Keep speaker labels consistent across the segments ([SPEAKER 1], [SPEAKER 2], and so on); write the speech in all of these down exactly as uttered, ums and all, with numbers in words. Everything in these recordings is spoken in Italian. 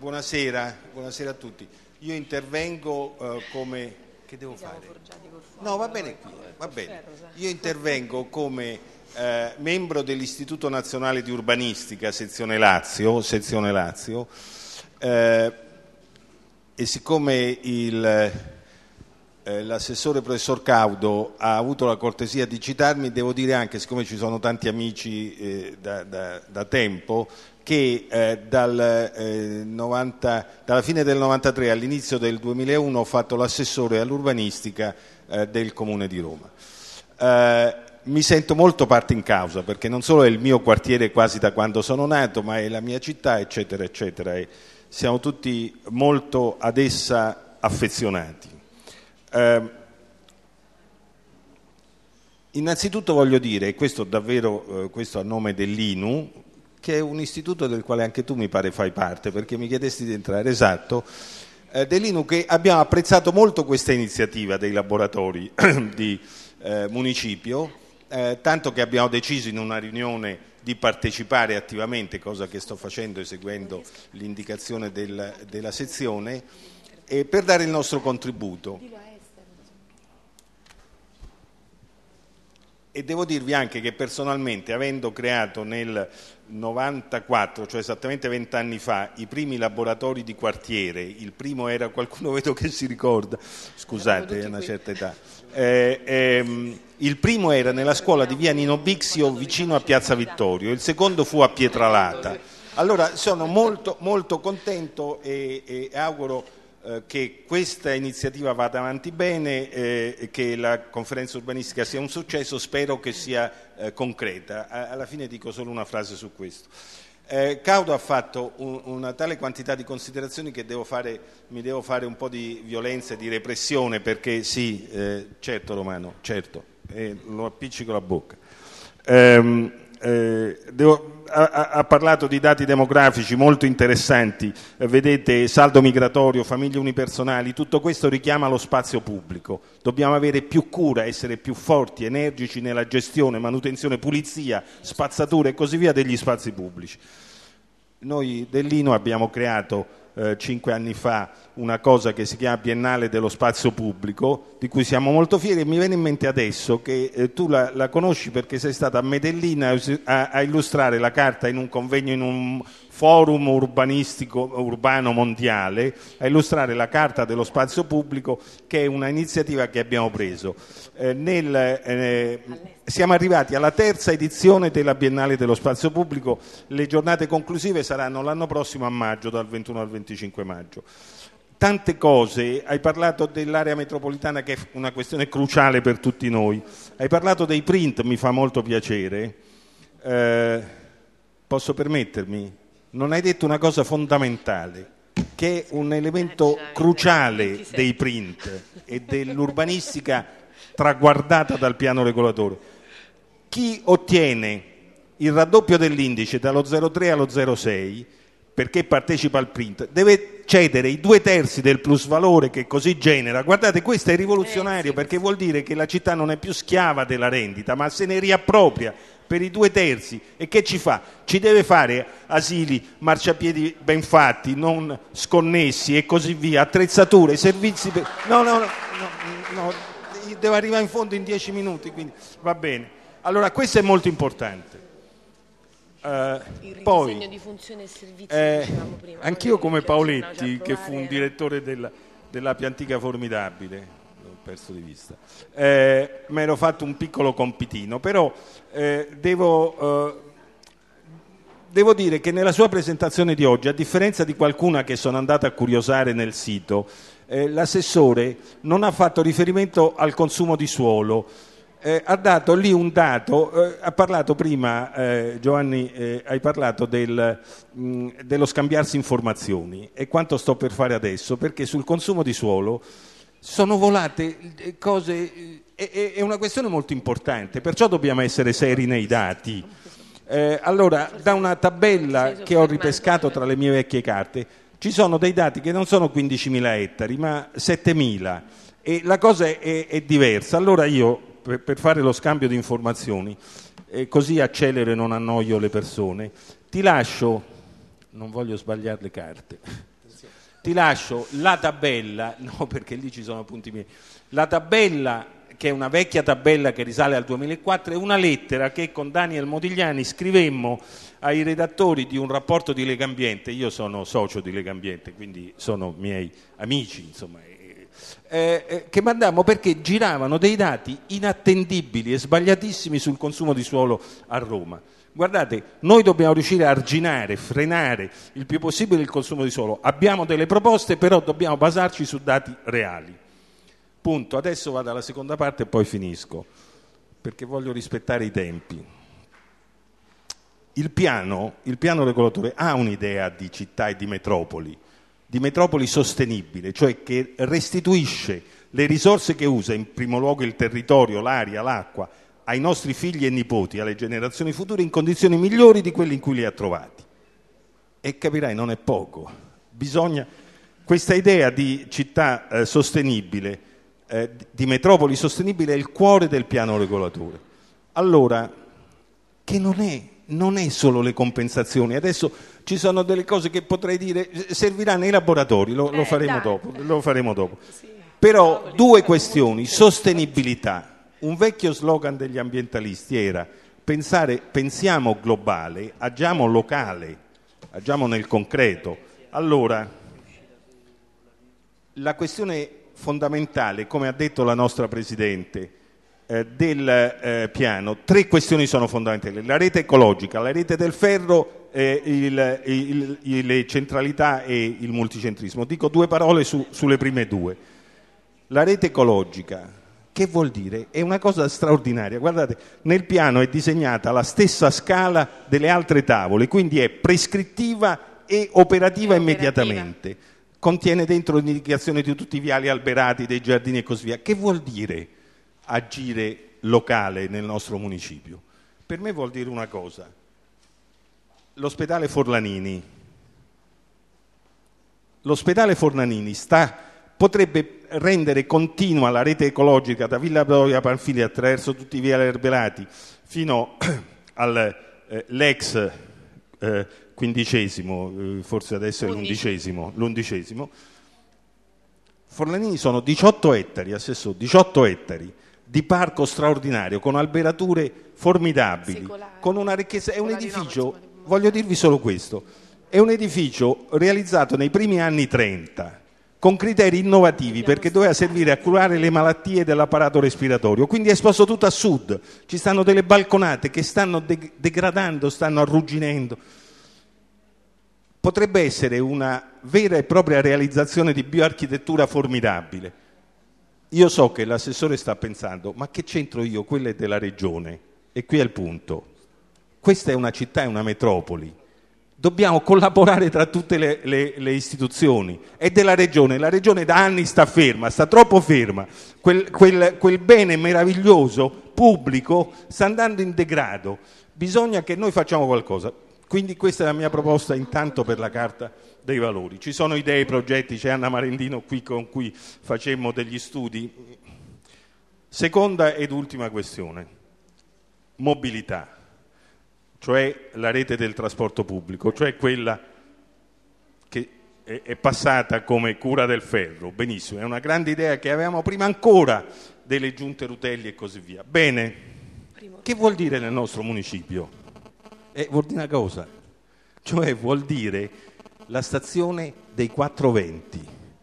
[SPEAKER 1] buonasera, buonasera a tutti. Io intervengo uh, come... Che devo fare? No, va bene qui, va bene. Io intervengo come eh, membro dell'Istituto Nazionale di Urbanistica, sezione Lazio, sezione Lazio eh, e siccome il, eh, l'assessore professor Caudo ha avuto la cortesia di citarmi, devo dire anche, siccome ci sono tanti amici eh, da, da, da tempo, che eh, dal, eh, novanta, dalla fine del novantatré all'inizio del duemilauno ho fatto l'assessore all'urbanistica eh, del Comune di Roma. Eh, mi sento molto parte in causa, perché non solo è il mio quartiere quasi da quando sono nato, ma è la mia città, eccetera, eccetera, e siamo tutti molto ad essa affezionati. Eh, innanzitutto voglio dire, e questo davvero, eh, questo a nome dell'I N U, che è un istituto del quale anche tu mi pare fai parte, perché mi chiedesti di entrare, esatto, eh, dell'I N U, che abbiamo apprezzato molto questa iniziativa dei laboratori di eh, municipio, eh, tanto che abbiamo deciso in una riunione di partecipare attivamente, cosa che sto facendo eseguendo l'indicazione del, della sezione, e per dare il nostro contributo. E devo dirvi anche che personalmente, avendo creato nel novantaquattro, cioè esattamente vent'anni fa, i primi laboratori di quartiere, il primo era, qualcuno vedo che si ricorda, scusate, è una certa età, eh, ehm, il primo era nella scuola di via Nino Bixio vicino a Piazza Vittorio, il secondo fu a Pietralata. Allora sono molto, molto contento e, e auguro che questa iniziativa vada avanti bene, eh, che la conferenza urbanistica sia un successo, spero che sia eh, concreta. A, alla fine dico solo una frase su questo. Eh, Caudo ha fatto un, una tale quantità di considerazioni che devo fare, mi devo fare un po' di violenza e di repressione, perché sì, eh, certo Romano, certo, eh, lo appiccico la bocca. Ehm, Eh, devo, ha, ha parlato di dati demografici molto interessanti, eh, vedete, saldo migratorio, famiglie unipersonali, tutto questo richiama lo spazio pubblico. Dobbiamo avere più cura, essere più forti, energici nella gestione, manutenzione, pulizia, spazzatura e così via degli spazi pubblici. Noi dell'I N U abbiamo creato eh, cinque anni fa una cosa che si chiama Biennale dello Spazio Pubblico, di cui siamo molto fieri, e mi viene in mente adesso che eh, tu la, la conosci perché sei stata a Medellin a, a, a illustrare la carta in un convegno, in un forum urbanistico urbano mondiale, a illustrare la carta dello spazio pubblico, che è una iniziativa che abbiamo preso. Eh, nel, eh, siamo arrivati alla terza edizione della Biennale dello Spazio Pubblico, le giornate conclusive saranno l'anno prossimo a maggio, dal ventuno al venticinque maggio. Tante cose, hai parlato dell'area metropolitana che è una questione cruciale per tutti noi, hai parlato dei print, mi fa molto piacere, eh, posso permettermi? Non hai detto una cosa fondamentale, che è un elemento cruciale dei print e dell'urbanistica traguardata dal piano regolatore. Chi ottiene il raddoppio dell'indice dallo zero virgola tre allo zero virgola sei perché partecipa al print deve cedere i due terzi del plusvalore che così genera. Guardate, questo è rivoluzionario, perché vuol dire che la città non è più schiava della rendita, ma se ne riappropria per i due terzi. E che ci fa? Ci deve fare asili, marciapiedi ben fatti, non sconnessi e così via, attrezzature, servizi per... no, no, no, no, no, devo arrivare in fondo in dieci minuti, quindi va bene. Allora questo è molto importante. Uh,
[SPEAKER 2] il
[SPEAKER 1] poi
[SPEAKER 2] ridisegno di funzione e servizi,
[SPEAKER 1] eh,
[SPEAKER 2] dicevamo prima,
[SPEAKER 1] anch'io come Paoletti,
[SPEAKER 2] no,
[SPEAKER 1] che fu un direttore del, della Piantica Formidabile, l'ho perso di vista, eh, mi ero fatto un piccolo compitino, però eh, devo, eh, devo dire che nella sua presentazione di oggi, a differenza di qualcuna che sono andata a curiosare nel sito, eh, l'assessore non ha fatto riferimento al consumo di suolo. Eh, ha dato lì un dato, eh, ha parlato prima, eh, Giovanni, eh, hai parlato del, mh, dello scambiarsi informazioni, e quanto sto per fare adesso, perché sul consumo di suolo sono volate cose, eh, è una questione molto importante, perciò dobbiamo essere seri nei dati. Eh, allora, da una tabella che ho ripescato tra le mie vecchie carte, ci sono dei dati che non sono quindicimila ettari, ma settemila, e la cosa è, è, è diversa. Allora io, per fare lo scambio di informazioni, e così accelero e non annoio le persone, ti lascio, non voglio sbagliare le carte, ti lascio la tabella, no perché lì ci sono punti miei, la tabella che è una vecchia tabella che risale al duemilaquattro, è una lettera che con Daniel Modigliani scrivemmo ai redattori di un rapporto di Legambiente. Io sono socio di Legambiente, quindi sono miei amici, insomma, eh, eh, che mandammo perché giravano dei dati inattendibili e sbagliatissimi sul consumo di suolo a Roma. Guardate, noi dobbiamo riuscire a arginare, frenare il più possibile il consumo di suolo. Abbiamo delle proposte, però dobbiamo basarci su dati reali. Punto. Adesso vado alla seconda parte e poi finisco, perché voglio rispettare i tempi. Il piano, il piano regolatore ha un'idea di città e di metropoli, di metropoli sostenibile, cioè che restituisce le risorse che usa, in primo luogo il territorio, l'aria, l'acqua, ai nostri figli e nipoti, alle generazioni future, in condizioni migliori di quelle in cui li ha trovati. E capirai, non è poco. Bisogna, questa idea di città eh, sostenibile, eh, di metropoli sostenibile, è il cuore del piano regolatore. Allora, che non è, non è solo le compensazioni. Adesso ci sono delle cose che potrei dire, servirà nei laboratori, lo, lo, faremo, dopo, lo faremo dopo. Però due questioni, sostenibilità. Un vecchio slogan degli ambientalisti era pensare, pensiamo globale, agiamo locale, agiamo nel concreto. Allora, la questione fondamentale, come ha detto la nostra Presidente, eh, del eh, piano, tre questioni sono fondamentali: la rete ecologica, la rete del ferro, eh, il, il, il, le centralità e il multicentrismo. Dico due parole su, sulle prime due. La rete ecologica, che vuol dire? È una cosa straordinaria. Guardate, nel piano è disegnata la stessa scala delle altre tavole, quindi è prescrittiva e operativa e immediatamente. Operativa. Contiene dentro l'indicazione di tutti i viali alberati, dei giardini e così via. Che vuol dire agire locale nel nostro municipio? Per me vuol dire una cosa. L'ospedale Forlanini. L'ospedale Forlanini sta, potrebbe rendere continua la rete ecologica da Villa Doria Panfili attraverso tutti i viali alberati fino all'ex eh, eh, quindicesimo, eh, forse adesso è l'undicesimo, l'undicesimo. Forlanini sono diciotto ettari, assessore, diciotto ettari di parco straordinario con alberature formidabili, secolare, con una ricchezza. È un edificio, voglio dirvi solo questo, è un edificio realizzato nei primi anni trenta con criteri innovativi perché doveva servire a curare le malattie dell'apparato respiratorio, quindi è esposto tutto a sud, ci stanno delle balconate che stanno de- degradando, stanno arrugginendo. Potrebbe essere una vera e propria realizzazione di bioarchitettura formidabile. Io so che l'assessore sta pensando, ma che c'entro io? Quella è della regione. E qui è il punto. Questa è una città, è una metropoli. Dobbiamo collaborare tra tutte le, le, le istituzioni. È della regione. La regione da anni sta ferma, sta troppo ferma. Quel, quel, quel bene meraviglioso, pubblico, sta andando in degrado. Bisogna che noi facciamo qualcosa. Quindi questa è la mia proposta intanto per la Carta dei Valori. Ci sono idee, progetti, c'è Anna Marendino qui con cui facemmo degli studi. Seconda ed ultima questione, mobilità, cioè la rete del trasporto pubblico, cioè quella che è passata come cura del ferro. Benissimo, è una grande idea che avevamo prima ancora delle giunte Rutelli e così via. Bene, che vuol dire nel nostro municipio? Eh, vuol dire una cosa, cioè vuol dire la stazione dei quattrocentoventi.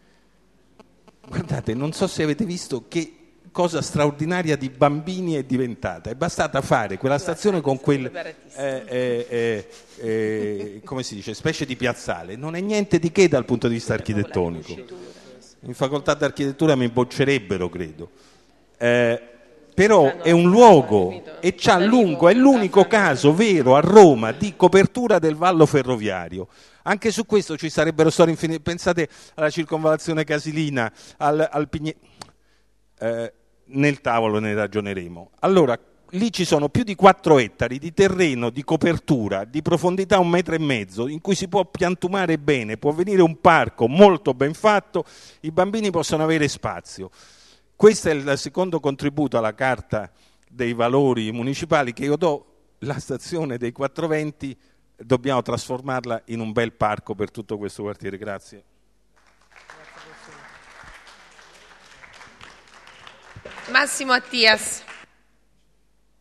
[SPEAKER 1] Guardate, non so se avete visto che cosa straordinaria di bambini è diventata. È bastata fare quella stazione con quel, eh, eh, eh, eh, come si dice, specie di piazzale. Non è niente di che dal punto di vista architettonico. In facoltà d'architettura mi boccerebbero, credo. Eh, però è un luogo e c'ha lungo, è l'unico caso vero a Roma di copertura del vallo ferroviario. Anche su questo ci sarebbero storie infinite. Pensate alla circonvallazione Casilina, al, al Pigne... eh, nel tavolo ne ragioneremo. Allora, lì ci sono più di quattro ettari di terreno, di copertura, di profondità un metro e mezzo, in cui si può piantumare bene, può venire un parco molto ben fatto, i bambini possono avere spazio. Questo è il secondo contributo alla Carta dei Valori municipali che io do. La stazione dei quattrocentoventi dobbiamo trasformarla in un bel parco per tutto questo quartiere. Grazie.
[SPEAKER 2] Massimo Attias.